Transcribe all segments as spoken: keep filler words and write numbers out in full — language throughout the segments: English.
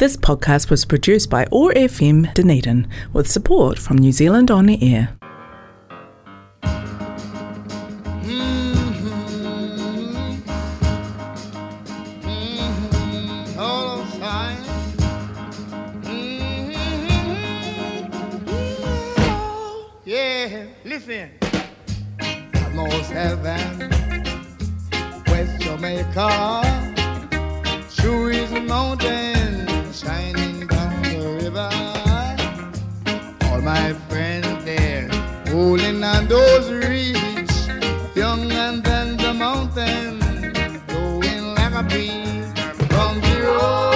This podcast was produced by O A R F M Dunedin with support from New Zealand On the Air. Listen, almost heaven, West Jamaica, trees and mountains shining down the river. All my friends there, holding on those reeds, young and then the mountain, going like a bee from the road.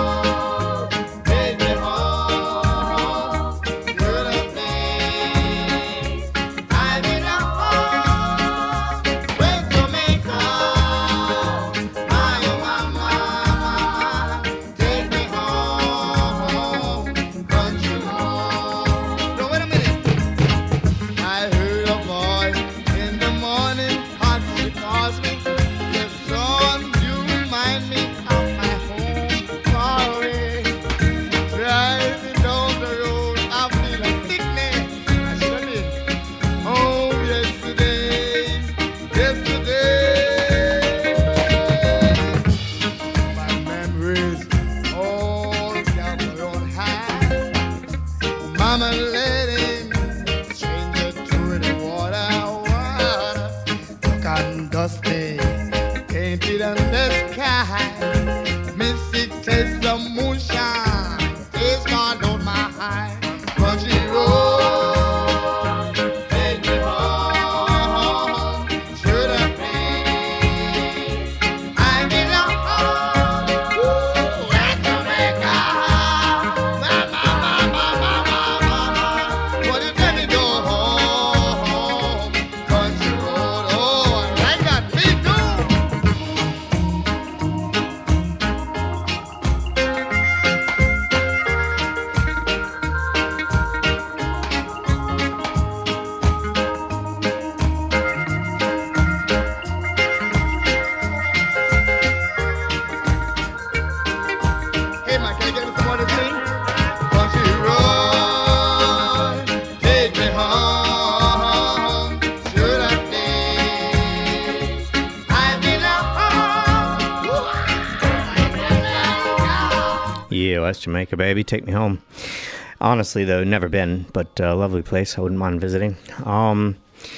West Jamaica, baby, take me home. Honestly, though, never been, but a uh, lovely place. I wouldn't mind visiting. Um,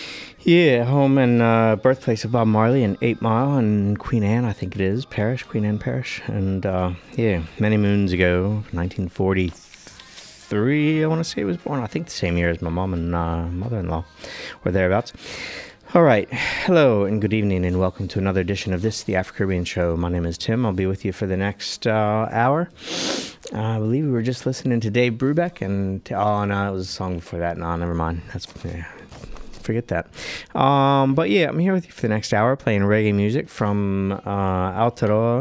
yeah, home and uh, birthplace of Bob Marley in Eight Mile and Queen Anne, I think it is, Parish, Queen Anne Parish. And uh, yeah, many moons ago, nineteen forty-three, I want to say he was born. I think the same year as my mom and uh, mother-in-law, or thereabouts. All right. Hello and good evening and welcome to another edition of this, the Afro-Caribbean Show. My name is Tim. I'll be with you for the next uh, hour. Uh, I believe we were just listening to Dave Brubeck and, oh no, it was a song before that. No, never mind. That's, yeah, forget that. Um, but yeah, I'm here with you for the next hour playing reggae music from uh, Aotearoa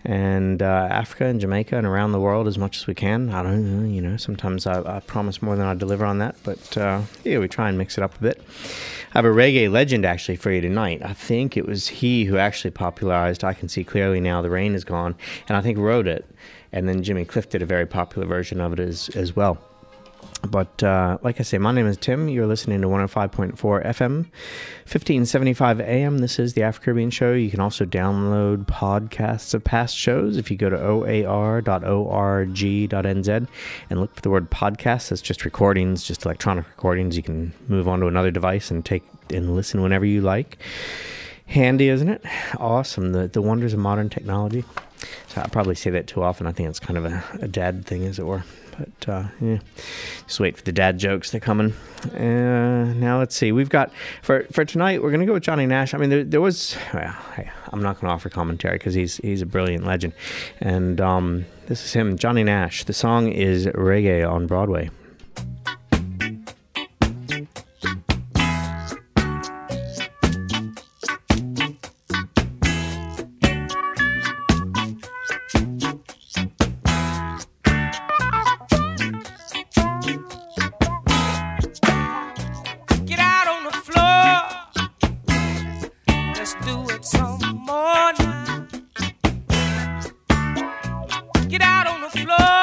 and uh, Africa and Jamaica and around the world as much as we can. I don't know, you know, sometimes I, I promise more than I deliver on that, but uh, yeah, we try and mix it up a bit. I have a reggae legend actually for you tonight. I think it was he who actually popularized I Can See Clearly Now the Rain Is Gone, and I think wrote it, and then Jimmy Cliff did a very popular version of it as, as well. But uh, like I say, my name is Tim. You're listening to one oh five point four F M, fifteen seventy-five A M. This is the Afro-Caribbean Show. You can also download podcasts of past shows if you go to O A R dot org dot N Z and look for the word podcast. That's just recordings, just electronic recordings. You can move on to another device and take and listen whenever you like. Handy, isn't it? Awesome. The the wonders of modern technology. So I probably say that too often. I think it's kind of a, a dad thing, as it were. But, uh, yeah, just wait for the dad jokes. They're coming. Uh, now, let's see. We've got, for for tonight, we're going to go with Johnny Nash. I mean, there, there was, well, I, I'm not going to offer commentary because he's he's a brilliant legend. And um, this is him, Johnny Nash. The song is Reggae on Broadway. Get out on the floor.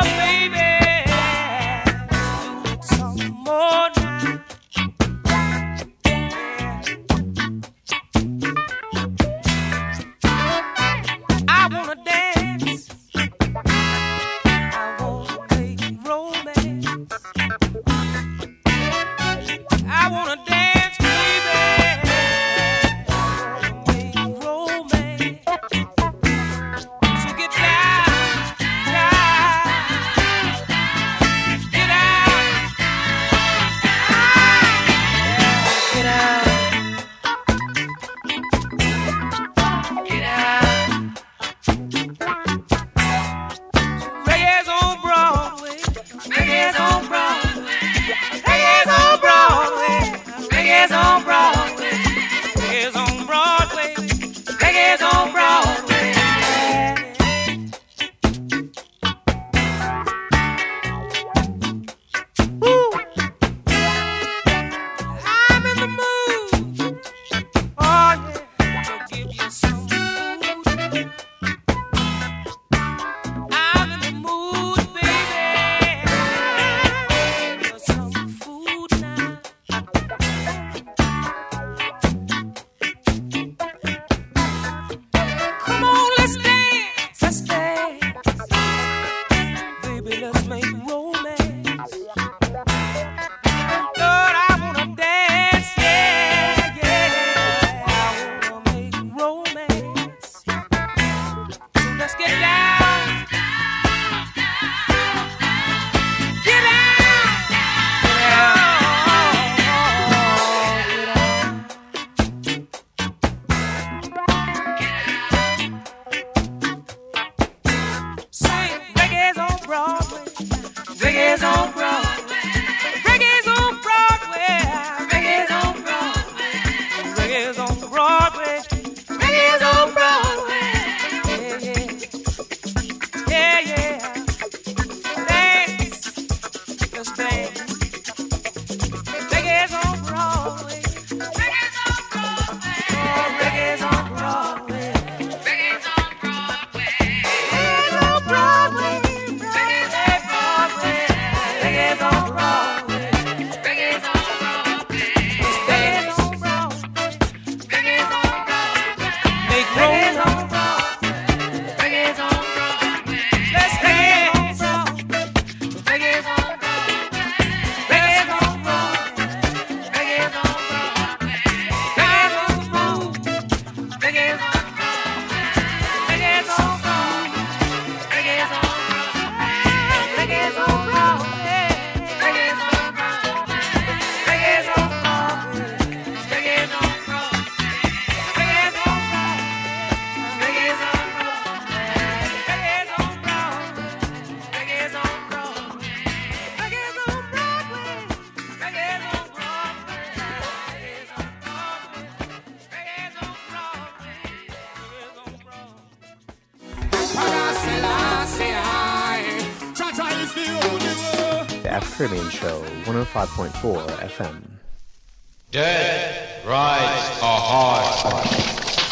Caribbean Show, one oh five point four F M. Dead rides are hard.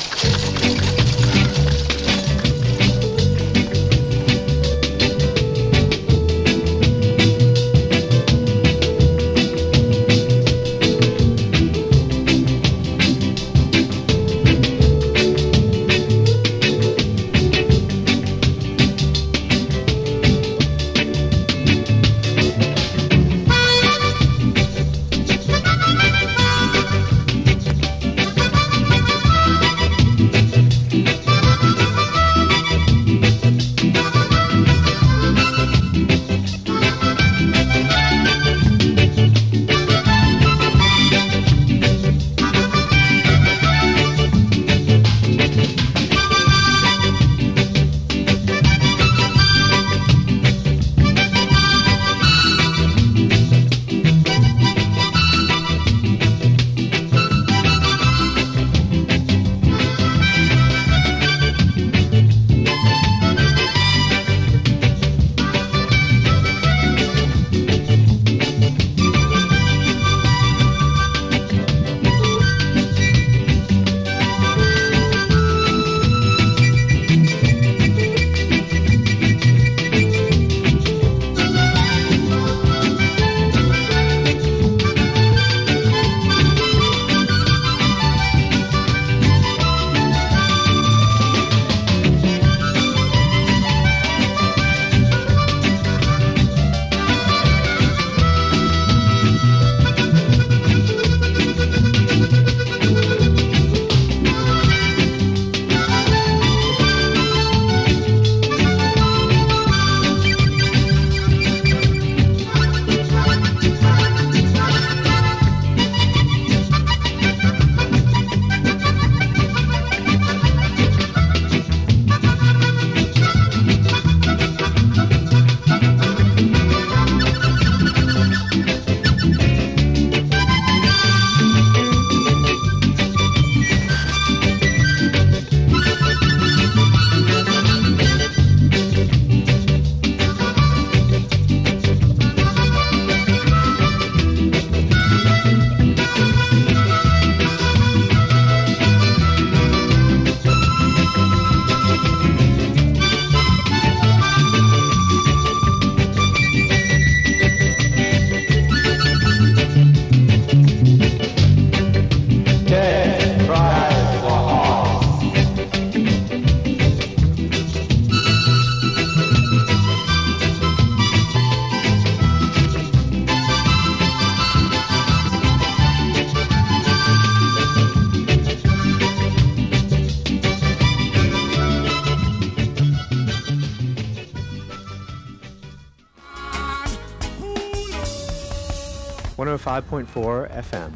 one oh five point four F M.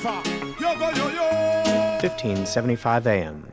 Lucifer. Yo, go, yo, yo. fifteen seventy-five A M.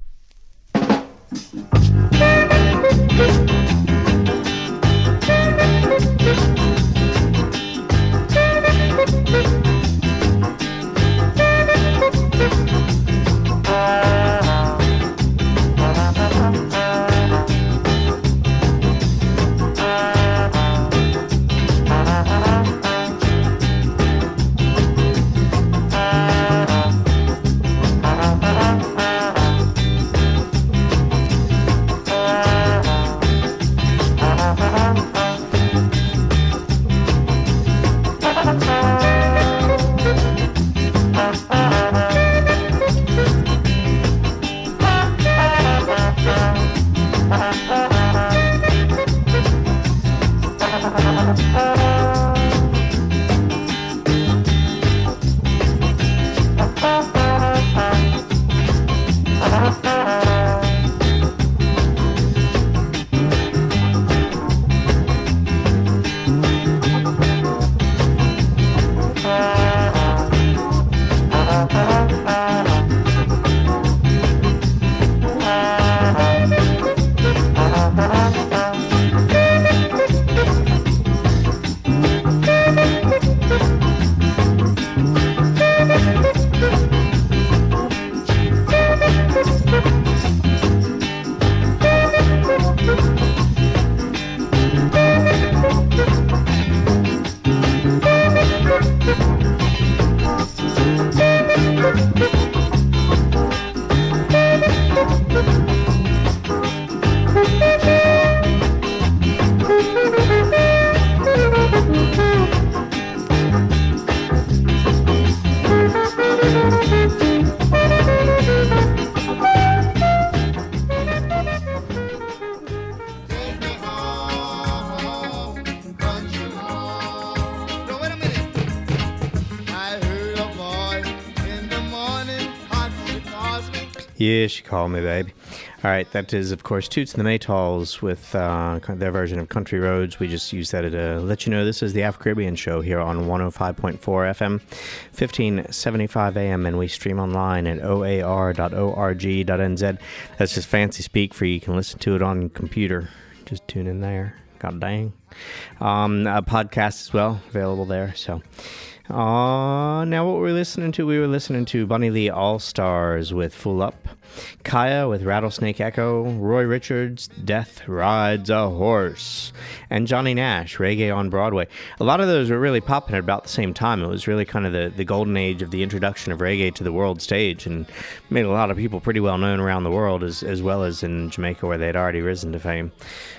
Yeah, she called me, baby. All right, that is, of course, Toots and the Maytals with uh, their version of Country Roads. We just used that to let you know this is the Afro-Caribbean Show here on one oh five point four F M, fifteen seventy-five A M, and we stream online at O A R dot org dot N Z. That's just fancy speak for you. You can listen to it on your computer. Just tune in there. God dang. Um, a podcast as well, available there, so... Uh, now what we're listening to, we were listening to Bunny Lee All-Stars with Full Up, Kaya with Rattlesnake Echo, Roy Richards, Death Rides a Horse, and Johnny Nash, Reggae on Broadway. A lot of those were really popping at about the same time. It was really kind of the, the golden age of the introduction of reggae to the world stage, and made a lot of people pretty well known around the world, as, as well as in Jamaica, where they'd already risen to fame.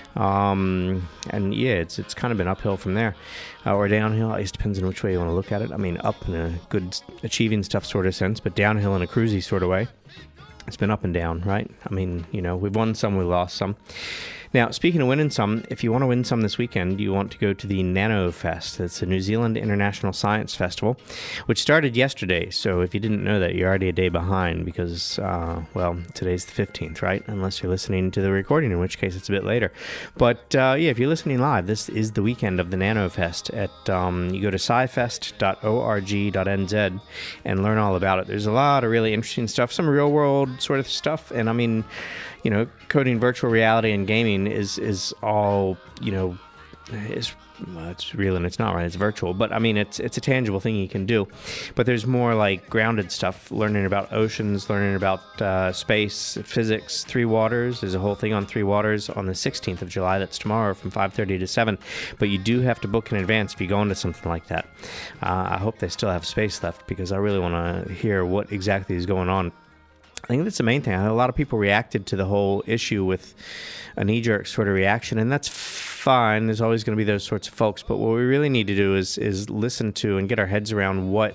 Um, and yeah, it's it's kind of been uphill from there, uh, or downhill. It depends on which way you want to look at it. I mean, up in a good achieving stuff sort of sense, but downhill in a cruisy sort of way. It's been up and down, right? I mean, you know, we've won some, we lost some. Now, speaking of winning some, if you want to win some this weekend, you want to go to the Nano Fest. It's the New Zealand International Science Festival, which started yesterday. So if you didn't know that, you're already a day behind because, uh, well, today's the fifteenth, right? Unless you're listening to the recording, in which case it's a bit later. But, uh, yeah, if you're listening live, this is the weekend of the Nano Fest. At, um, you go to sci fest dot org dot N Z and learn all about it. There's a lot of really interesting stuff, some real-world sort of stuff, and, I mean... You know, coding virtual reality and gaming is, is all, you know, is well, it's real and it's not, right? It's virtual, but I mean, it's it's a tangible thing you can do. But there's more like grounded stuff, learning about oceans, learning about uh, space, physics, Three Waters. There's a whole thing on Three Waters on the sixteenth of July. That's tomorrow from five thirty to seven. But you do have to book in advance if you go into something like that. Uh, I hope they still have space left because I really want to hear what exactly is going on. I think that's the main thing. A lot of people reacted to the whole issue with a knee-jerk sort of reaction, and that's fine. There's always going to be those sorts of folks. But what we really need to do is is listen to and get our heads around what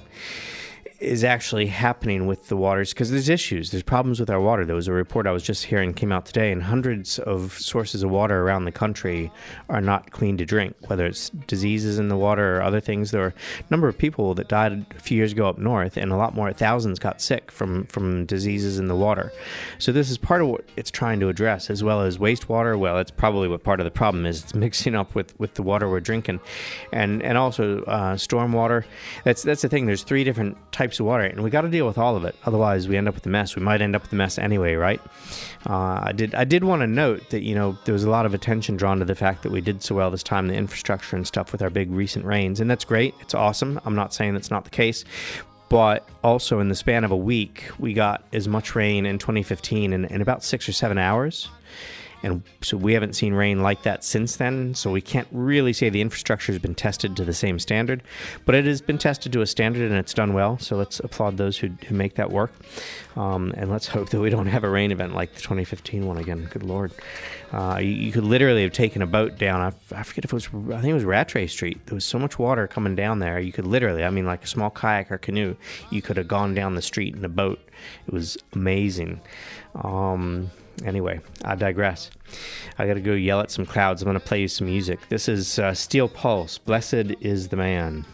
is actually happening with the waters, because there's issues. There's problems with our water. There was a report I was just hearing came out today, and hundreds of sources of water around the country are not clean to drink, whether it's diseases in the water or other things. There were a number of people that died a few years ago up north, and a lot more, thousands got sick from, from diseases in the water. So this is part of what it's trying to address, as well as wastewater. Well, it's probably what part of the problem is. It's mixing up with, with the water we're drinking. And and also uh, stormwater. That's, that's the thing. There's three different types types of water, and we got to deal with all of it. Otherwise, we end up with a mess. We might end up with a mess anyway, right? Uh, I did I did want to note that, you know, there was a lot of attention drawn to the fact that we did so well this time, the infrastructure and stuff with our big recent rains, and that's great. It's awesome. I'm not saying that's not the case. But also in the span of a week, we got as much rain in twenty fifteen in, in about six or seven hours. And so we haven't seen rain like that since then, so we can't really say the infrastructure has been tested to the same standard. But it has been tested to a standard, and it's done well, so let's applaud those who, who make that work. Um, and let's hope that we don't have a rain event like the twenty fifteen one again. Good Lord. Uh, you, you could literally have taken a boat down, I, I forget if it was, I think it was Rattray Street. There was so much water coming down there. You could literally, I mean, like a small kayak or canoe, you could have gone down the street in a boat. It was amazing. Um... Anyway, I digress. I gotta go yell at some clouds. I'm gonna play you some music. This is uh, Steel Pulse, Blessed is the Man.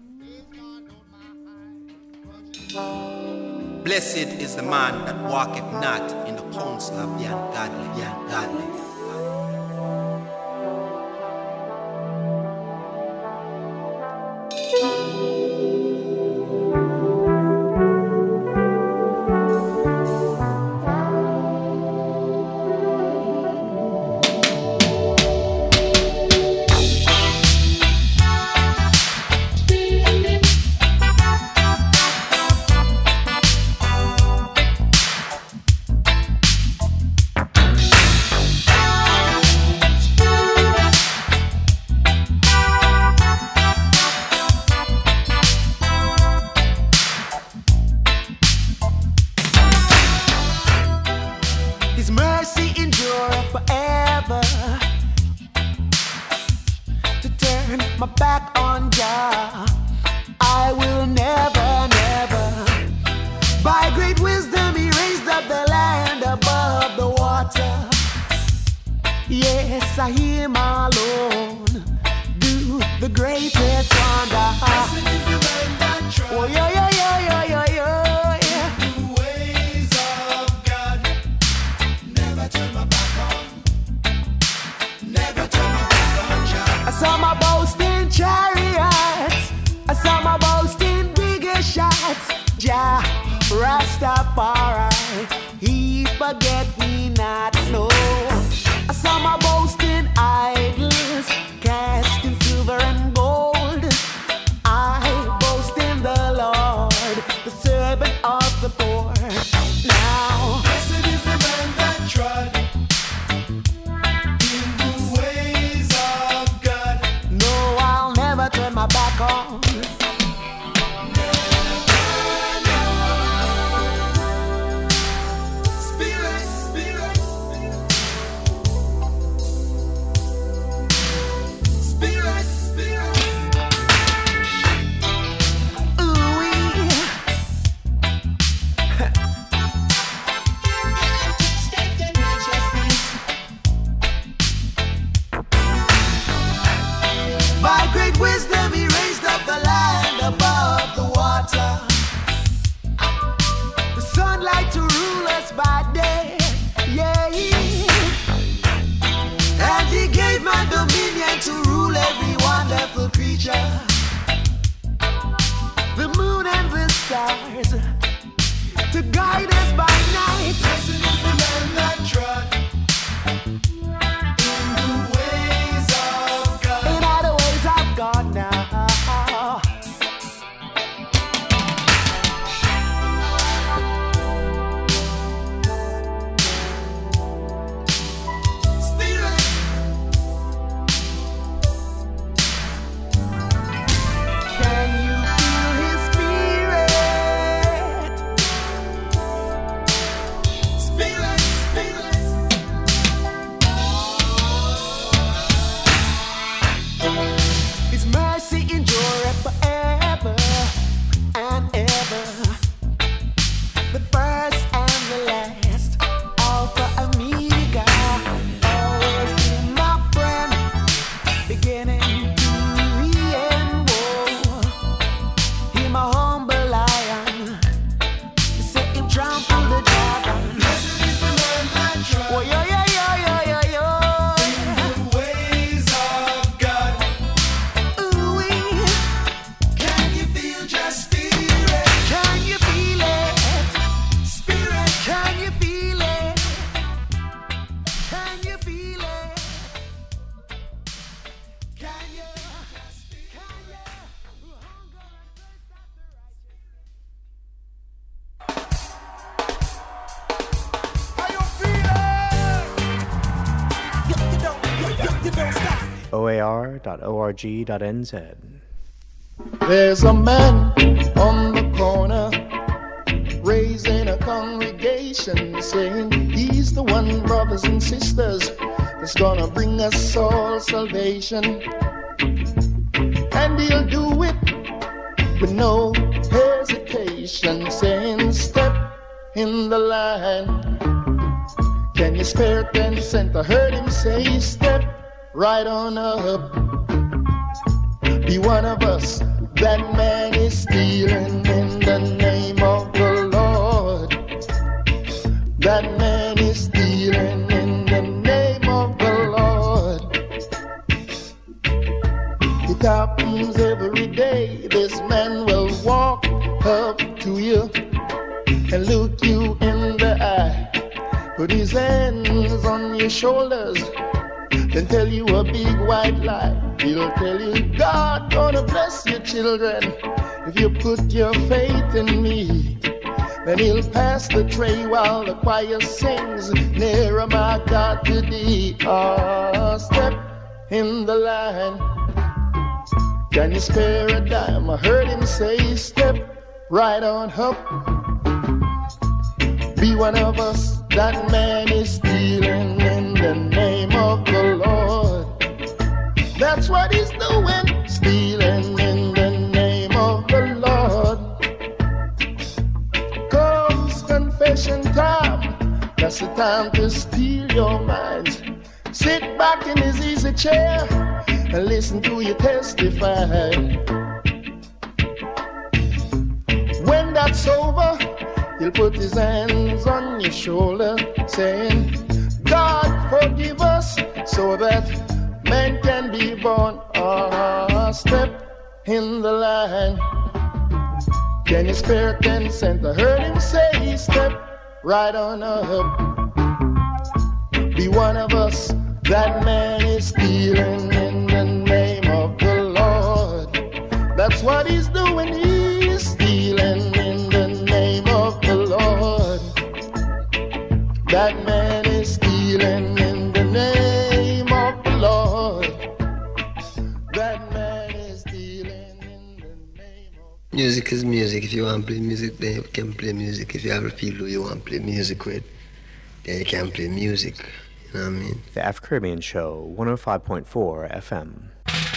Blessed is the man that walketh not in the counsel of the ungodly, the ungodly. o a r dot org dot n z. There's a man on the corner raising a congregation, saying he's the one, brothers and sisters, that's gonna bring us all salvation. And he'll do it with no hesitation, saying step in the line. Can you spare ten cents? I heard him say step right on up. Be one of us. That man is stealing in the name of the Lord. That man is stealing in the name of the Lord. It happens every day. This man will walk up to you and look you in the eye, put his hands on your shoulders, then tell you a big white lie. He'll tell you God gonna bless your children if you put your faith in me. Then he'll pass the tray while the choir sings, nearer my God to thee. Ah, step in the line. Can you spare a dime? I heard him say step right on up. Be one of us. That man is stealing in the name of the Lord. That's what he's doing, stealing in the name of the Lord. Comes confession time, that's the time to steal your mind. Sit back in his easy chair and listen to you testify. When that's over, he'll put his hands on your shoulder, saying, God forgive us, so that man can be born. Ah, step in the line. Can you spare ten cents? I heard him say, step right on up. Be one of us. That man is stealing in the name of the Lord. That's what he's doing. He's stealing in the name of the Lord. That man is stealing in the name of the Lord. That man is stealing in the name of... Music is music. If you want to play music, then you can play music. If you have people who you want to play music with, then you can play music. You know what I mean? The Afro-Caribbean Show, one oh five point four F M.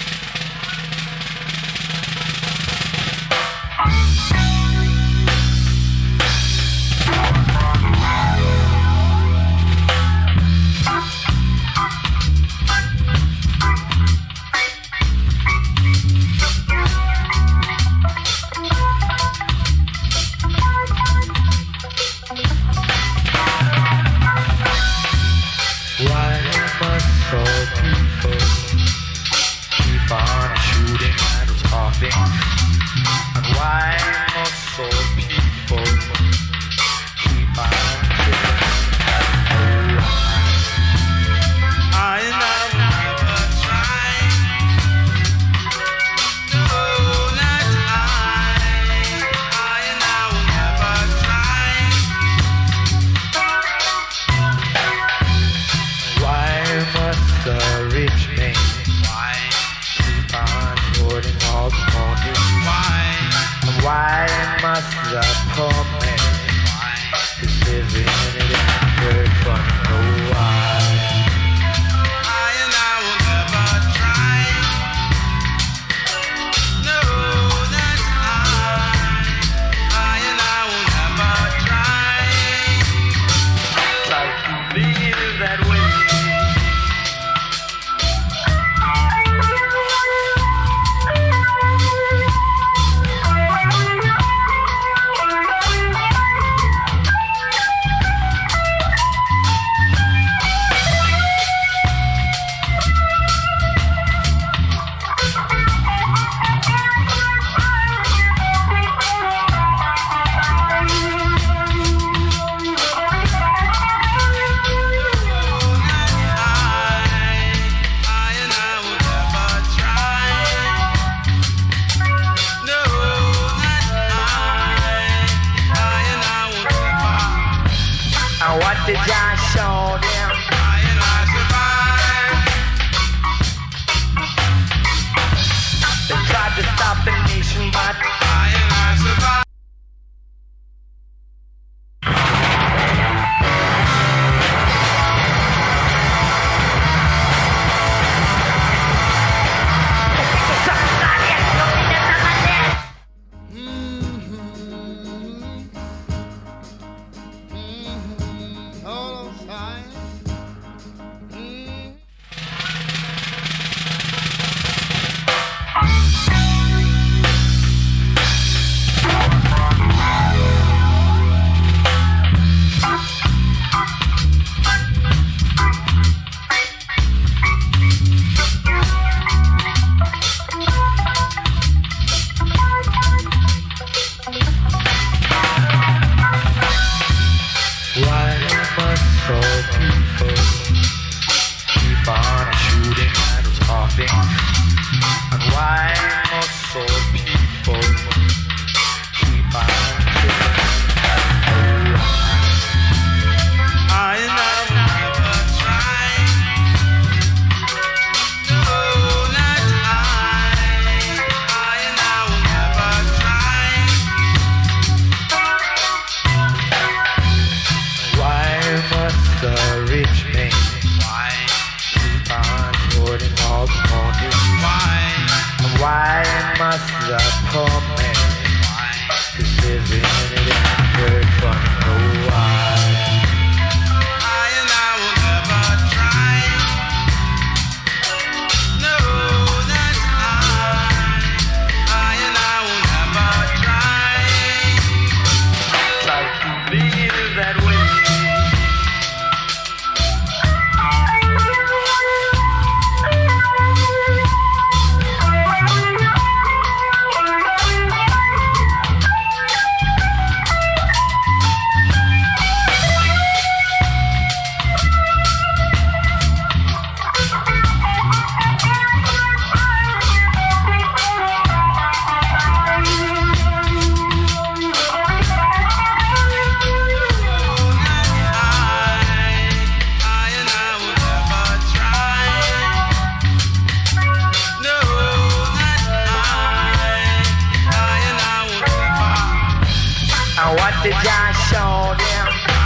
did I show them? want to just show them.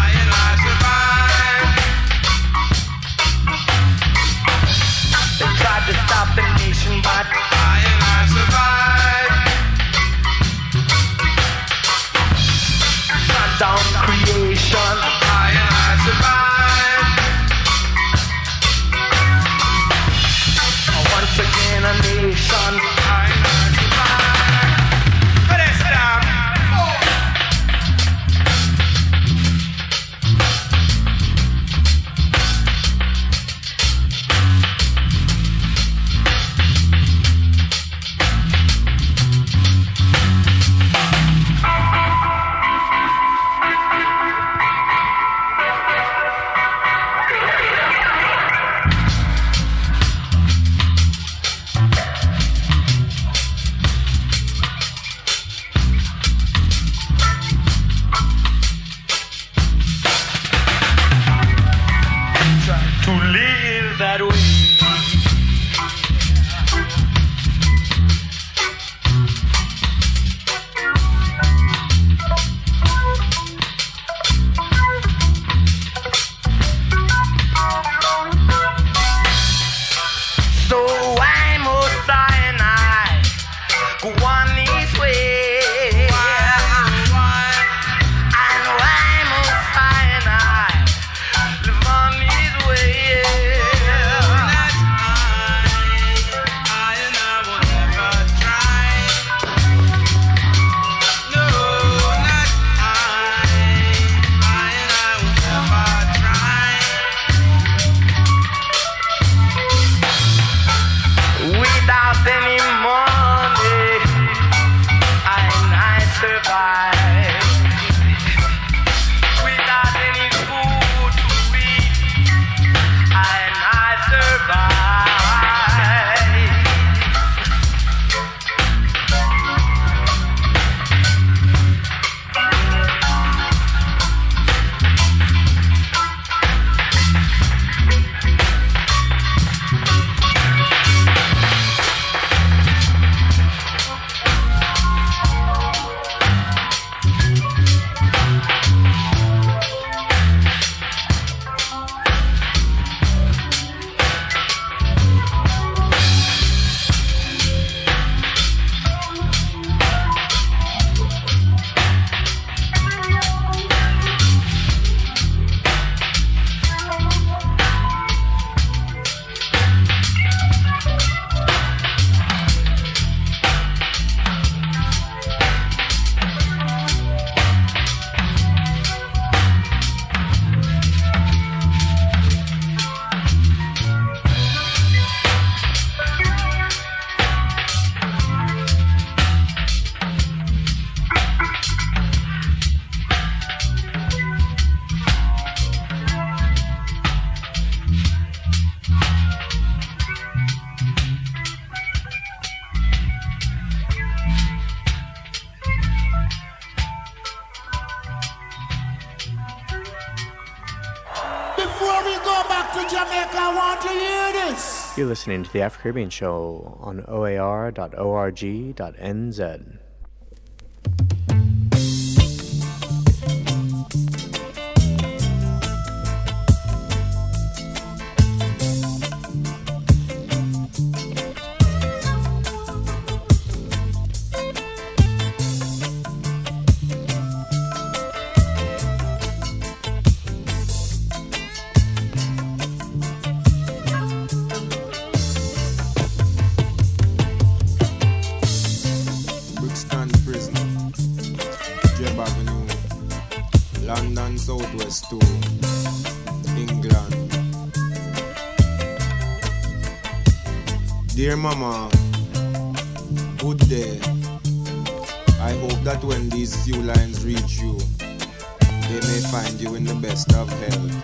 They tried to stop the nation, but I and I survived. Shut down creation, I and I survived. Once again a nation, I and I survived. But it's down. You're listening to the Afro Caribbean Show on O A R dot org dot N Z. To England. Dear Mama, good day. I hope that when these few lines reach you, they may find you in the best of health.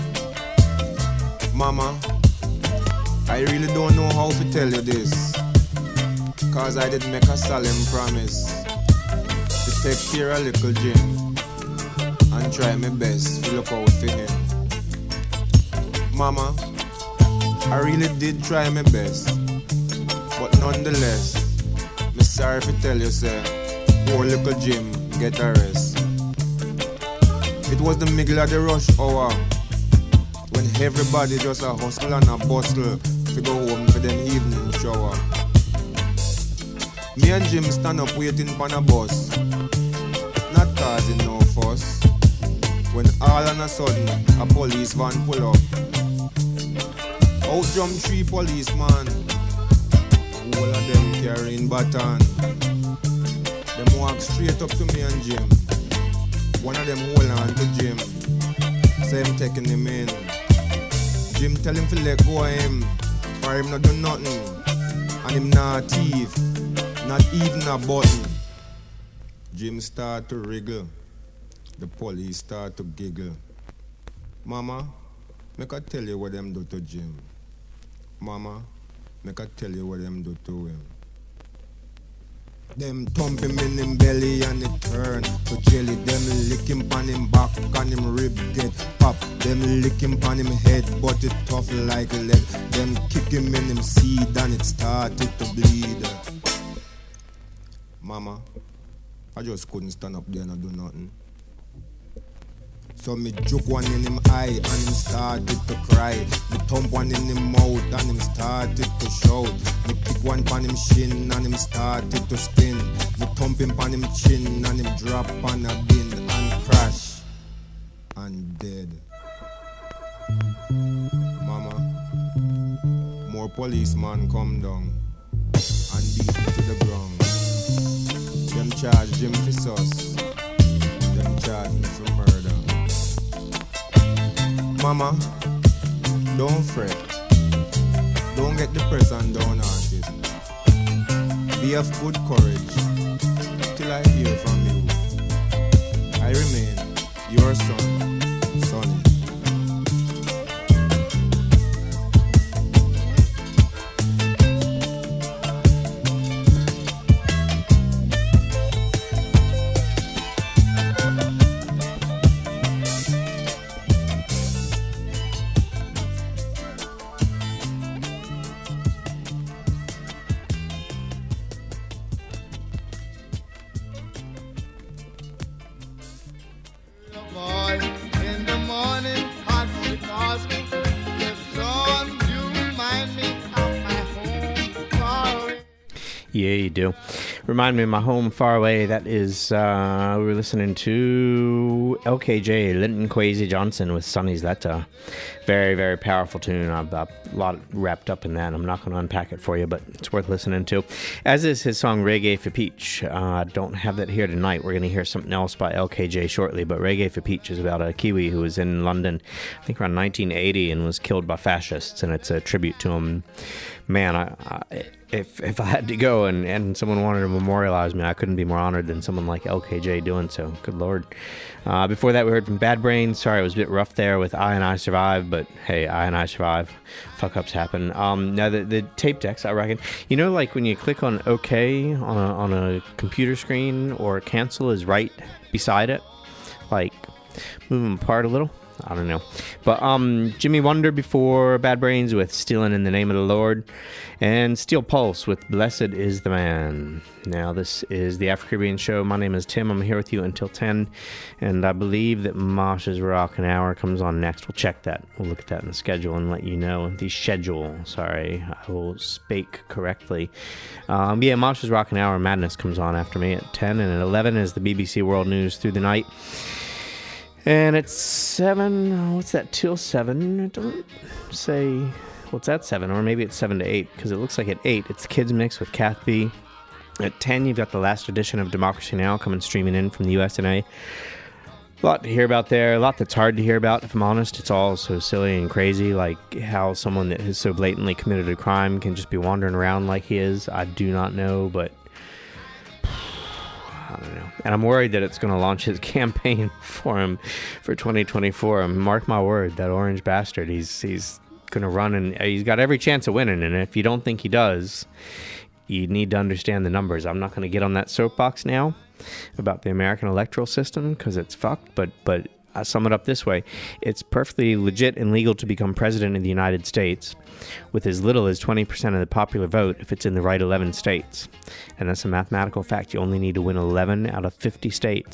Mama, I really don't know how to tell you this, cause I did make a solemn promise to take care of little Jim and try my best to look out for him. Mama, I really did try my best, but nonetheless, I'm sorry to tell you, sir, poor little Jim get a rest. It was the middle of the rush hour, when everybody just a hustle and a bustle to go home for them evening shower. Me and Jim stand up waiting for a bus, not causing no fuss, when all on a sudden a police van pull up. Out jump three policemen, all of them carrying baton. Them walk straight up to me and Jim. One of them hold on to Jim, say him taking him in. Jim tell him to let go of him, for him not do nothing, and him not thief, not even a button. Jim start to wriggle, the police start to giggle. Mama, make I tell you what them do to Jim. Mama, make I tell you what them do to him. Them thump him in him belly and it turn to jelly. Them lick him pan him back and him rib get pop. Them lick him pan him head but it tough like lead. Them kick him in him seed and it started to bleed. Mama, I just couldn't stand up there and do nothing. So me juke one in him eye and him started to cry. Me thump one in him mouth and him started to shout. Me kick one pan him shin and him started to spin. Me thump him pan him chin and him drop on a bin and crash and dead. Mama, more policemen come down and beat me to the ground. Them charge Jim for sus. Them charge me for murder. Mama, don't fret. Don't get depressed and downhearted. Be of good courage till I hear from you. I remain your son, Sonny. Yeah, you do. Remind me of my home far away. That is, uh, we were listening to L K J, Linton Kwesi Johnson with Sonny's Letter. Very, very powerful tune. I've got a lot wrapped up in that. I'm not going to unpack it for you, but it's worth listening to. As is his song Reggae for Peach. I uh, don't have that here tonight. We're going to hear something else by L K J shortly, but Reggae for Peach is about a Kiwi who was in London, I think around nineteen eighty, and was killed by fascists, and it's a tribute to him. Man, I, I, if if I had to go and, and someone wanted to memorialize me, I couldn't be more honored than someone like L K J doing so. Good Lord. Uh, before that, we heard from Bad Brains. Sorry, it was a bit rough there with I and I Survive, but hey, I and I Survive. Fuck-ups happen. Um, now, the, the tape decks, I reckon, you know, like when you click on OK on a, on a computer screen, or cancel is right beside it, like move them apart a little. I don't know. But um, Jimmy Wonder before Bad Brains with Stealing in the Name of the Lord. And Steel Pulse with Blessed is the Man. Now, this is the Afro-Caribbean Show. My name is Tim. I'm here with you until ten. And I believe that Marsha's Rockin' Hour comes on next. We'll check that. We'll look at that in the schedule and let you know. The schedule. Sorry, I will speak correctly. Um, yeah, Marsha's Rockin' Hour Madness comes on after me at ten. And at eleven is the B B C World News through the night. And it's seven, what's that, till seven? Don't say, what's that, seven? Or maybe it's seven to eight, because it looks like at eight, it's Kids Mix with Kath B. At ten, you've got the last edition of Democracy Now! Coming streaming in from the U S and A. A lot to hear about there, a lot that's hard to hear about, if I'm honest. It's all so silly and crazy, like how someone that has so blatantly committed a crime can just be wandering around like he is. I do not know, but I don't know. And I'm worried that it's going to launch his campaign for him for twenty twenty-four. And mark my word, that orange bastard, he's he's going to run, and he's got every chance of winning. And if you don't think he does, you need to understand the numbers. I'm not going to get on that soapbox now about the American electoral system because it's fucked, but but I sum it up this way. It's perfectly legit and legal to become president of the United States with as little as twenty percent of the popular vote if it's in the right eleven states. And that's a mathematical fact. You only need to win eleven out of fifty states.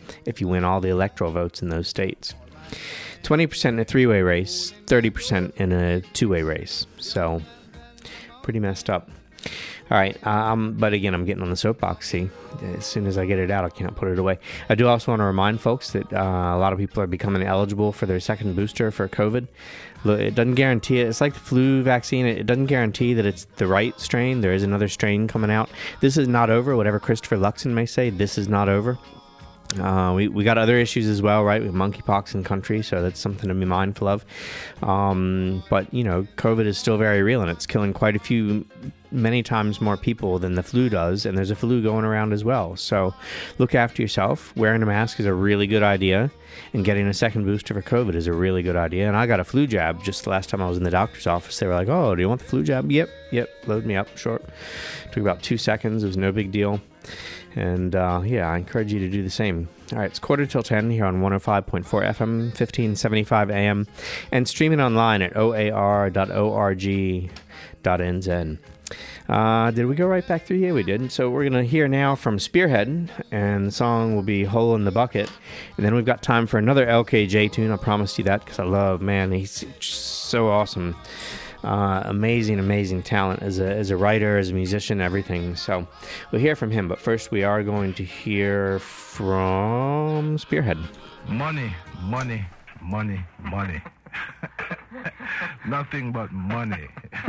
if you win all the electoral votes in those states. twenty percent in a three-way race, thirty percent in a two-way race. So, pretty messed up. All right, um, but again, I'm getting on the soapbox, see? As soon as I get it out, I can't put it away. I do also want to remind folks that uh, a lot of people are becoming eligible for their second booster for COVID. It doesn't guarantee it. It's like the flu vaccine. It doesn't guarantee that it's the right strain. There is another strain coming out. This is not over. Whatever Christopher Luxon may say, this is not over. Uh, we, we got other issues as well, right? We have monkeypox in the country, so that's something to be mindful of. Um, but, you know, COVID is still very real, and it's killing quite a few, many times more people than the flu does, and there's a flu going around as well. So look after yourself. Wearing a mask is a really good idea, and getting a second booster for COVID is a really good idea. And I got a flu jab just the last time I was in the doctor's office. They were like, oh, do you want the flu jab? Yep, yep, load me up, short. Took about two seconds. It was no big deal. And, uh, yeah, I encourage you to do the same. All right, it's quarter till ten here on one oh five point four F M, fifteen seventy-five A M, and streaming online at O A R dot org dot N Z. Uh, did we go right back through? Yeah, we did. So we're going to hear now from Spearhead, and the song will be Hole in the Bucket. And then we've got time for another L K J tune. I promised you that because I love, man, he's so awesome. Uh, amazing, amazing talent as a as a writer, as a musician, everything. So we'll hear from him. But first, we are going to hear from Spearhead. Money, money, money, money. Nothing but money.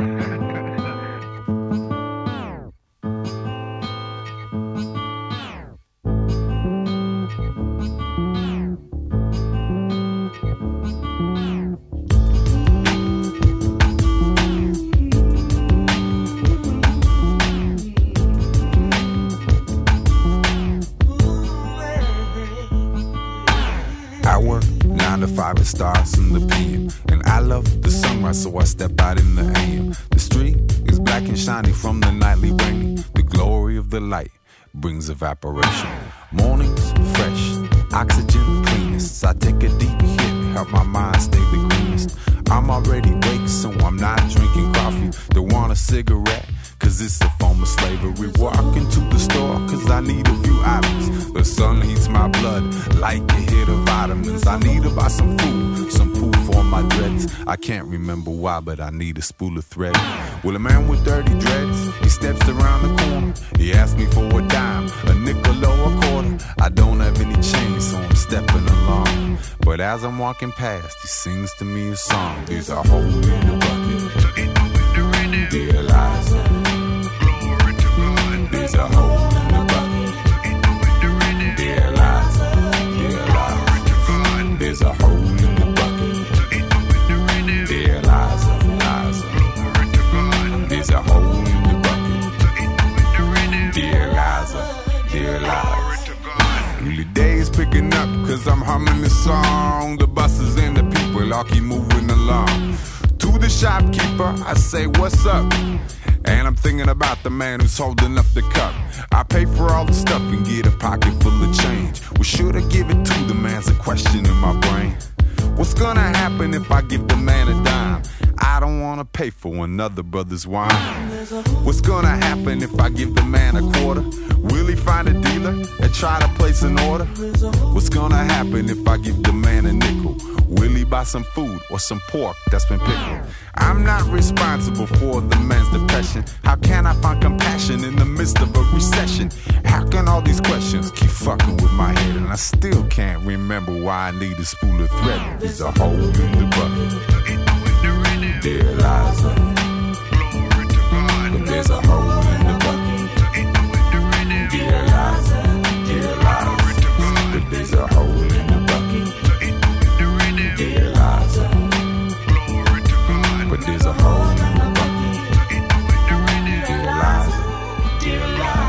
The five it starts in the P M, and I love the sunrise, so I step out in the A M. The street is black and shiny from the nightly raining. The glory of the light brings evaporation. Mornings fresh, oxygen cleanest. I take a deep hit, help my mind stay the greenest. I'm already awake, so I'm not drinking coffee. They want a cigarette, cause it's a form of slavery. Walk into the store, cause I need a few items. The sun heats my blood like a hit of vitamins. I need to buy some food, some food for my dreads. I can't remember why, but I need a spool of thread. Well, a man with dirty dreads, he steps around the corner. He asks me for a dime, a nickel or a quarter. I don't have any change, so I'm stepping along. But as I'm walking past, he sings to me a song. There's a hole in the bucket, dear Eliza. There's a hole in the bucket, dear Eliza, dear Eliza. There's a hole in the bucket, dear Eliza, Eliza. There's a hole in the bucket, dear Eliza, dear Eliza. Well, the day's picking up cause I'm humming this song. The buses and the people all keep moving along. To the shopkeeper, I say, what's up? And I'm thinking about the man who's holding up the cup. I pay for all the stuff and get a pocket full of change. Well, should I give it to the man's a question in my brain. What's gonna happen if I give the man a dime? I don't wanna pay for another brother's wine. What's gonna happen if I give the man a quarter? Will he find a dealer and try to place an order? What's gonna happen if I give the man a nickel? Will he buy some food or some pork that's been pickled? I'm not responsible for the man's depression. How can I find compassion in the midst of a recession? How can all these questions keep fucking with my head? And I still can't remember why I need a spool of thread. There's a hole in the bucket, dear Eliza. But there's a hole in the bucket, dear Eliza, dear Eliza. But there's a hole in the bucket, dear Eliza. But there's a hole in the bucket, dear Eliza, dear Eliza.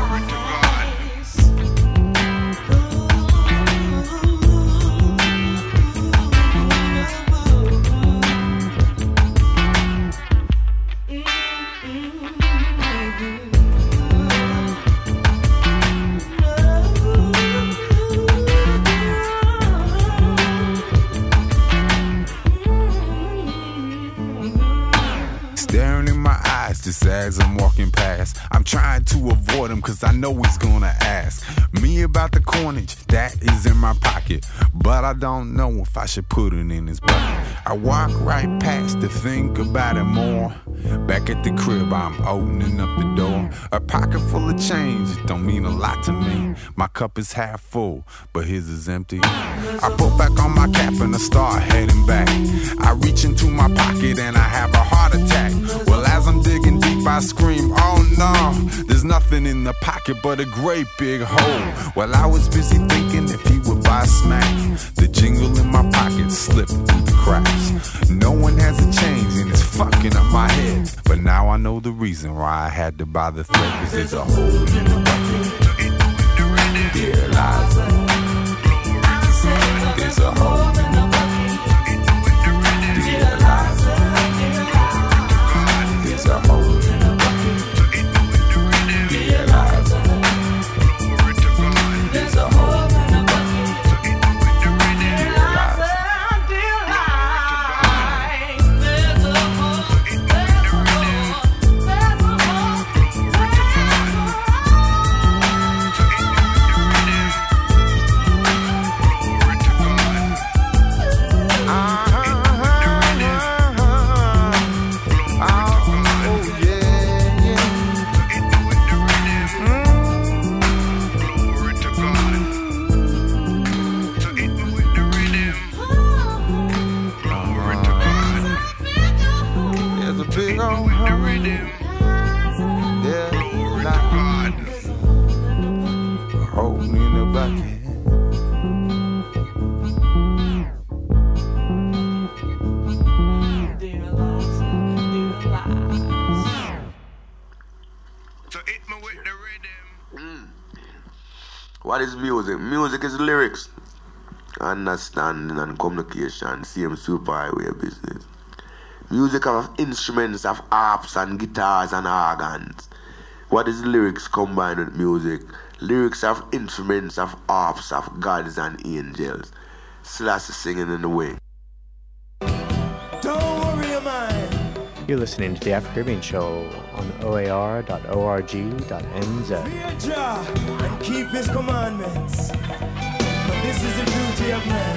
as I'm walking past. I'm trying to avoid him cause I know he's gonna ask me about the coinage that is in my pocket, but I don't know if I should put it in his bucket. I walk right past to think about it more. Back at the crib, I'm opening up the door. A pocket full of change, it don't mean a lot to me. My cup is half full, but his is empty. I put back on my cap and I start heading back. I reach into my pocket and I have a heart attack. Well, as I'm digging deep, I scream, oh no, there's nothing in the pocket but a great big hole. Well, I was busy thinking if he would buy smack, the jingle in my pocket slipped through the cracks. No one has a change and it's fucking up my head. But now I know the reason why I had to buy the thread, cause there's a hole in the bucket. Dear Liza, there's a hole in the bucket. Dear Liza, there's a hole in the bucket. Dear Liza, there's a hole in the bucket. Dear Liza. What is music? Music is lyrics, understanding and communication, same superhighway business. Music of instruments of harps and guitars and organs. What is lyrics combined with music? Lyrics of instruments of harps of gods and angels. Selassie singing in the way. Don't worry your mind. You're listening to the Afro-Caribbean Show on O A R dot org dot N Z. Be a Jah and keep his commandments. But this is the duty of man.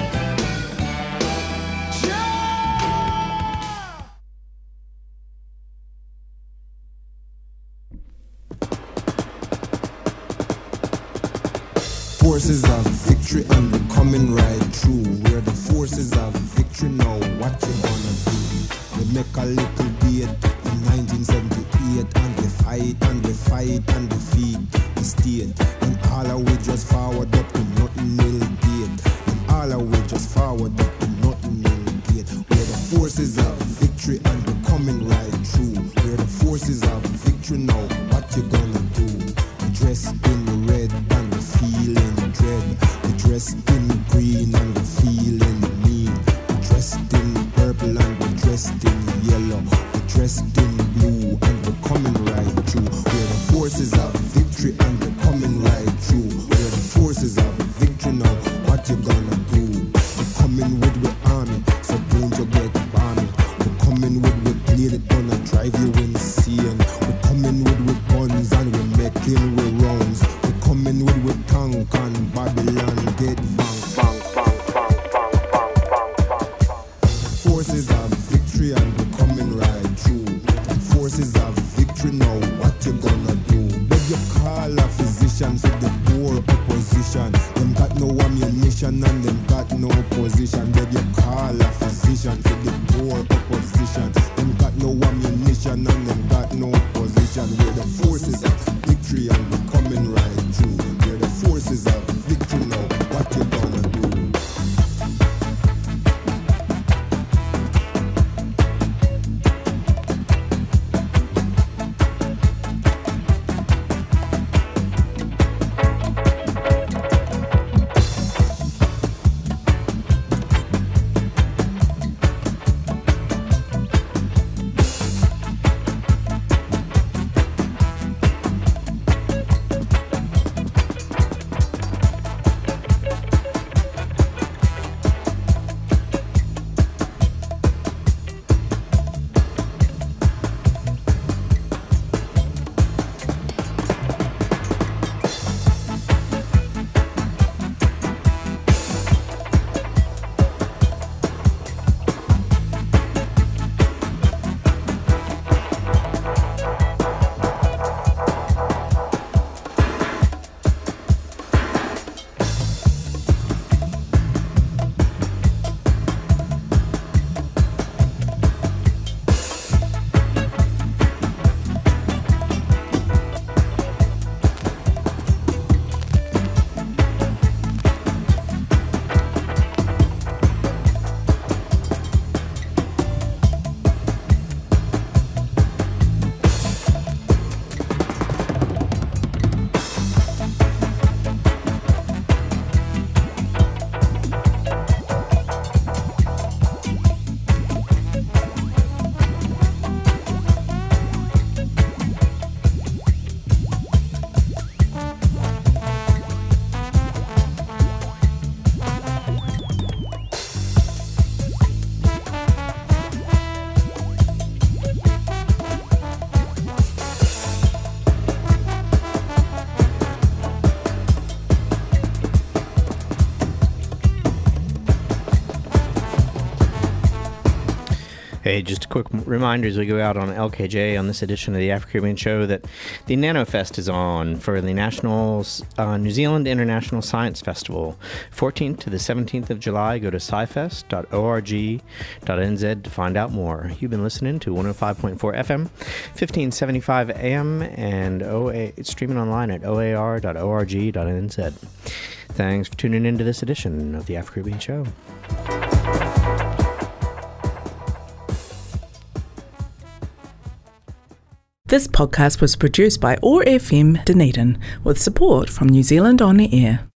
Forces of victory and we're coming right through. We're the forces of victory now. What you gonna do? We make a little beat in nineteen seventy-eight and we fight and we fight and defeat the state. And all our way just forward up to nothing nil gate. And all our way just forward up to nothing nil gate. We're the forces of victory and we're coming right through. We're the forces of victory now. What you gonna do? We dressed in red and we feeling dread. We dressed in green and we feeling mean. We dressed in purple and we dressed in yellow. We dressed in blue and we're coming right through. We're the forces of victory and we're coming right through. We're the forces of victory now. What you gonna do? We're coming with the army, so don't you get balmy. We're coming with the blade gonna drive you insane. We're coming with the guns and we're making we rounds. We're coming with the tank and Babylon get bang bang bang bang bang bang bang bang bang. Forces of victory and we're coming right through. Forces of victory now. What you gonna do? Beg you call a physician for the poor opposition. Them got no ammunition and them got no position. Beg you call a physician for the poor opposition. Them got no ammunition and them got no position. We're the forces of victory and we're coming right through. We're the forces of victory now. What you gonna do? Hey, just a quick reminder as we go out on L K J on this edition of the Afro-Caribbean Show that the NanoFest is on for the National uh, New Zealand International Science Festival, fourteenth to the seventeenth of July. Go to sci fest dot org dot n z to find out more. You've been listening to one oh five point four F M, fifteen seventy-five A M, and O A, it's streaming online at o a r dot org dot n z. Thanks for tuning in to this edition of the Afro-Caribbean Show. This podcast was produced by O A R F M Dunedin with support from New Zealand On the Air.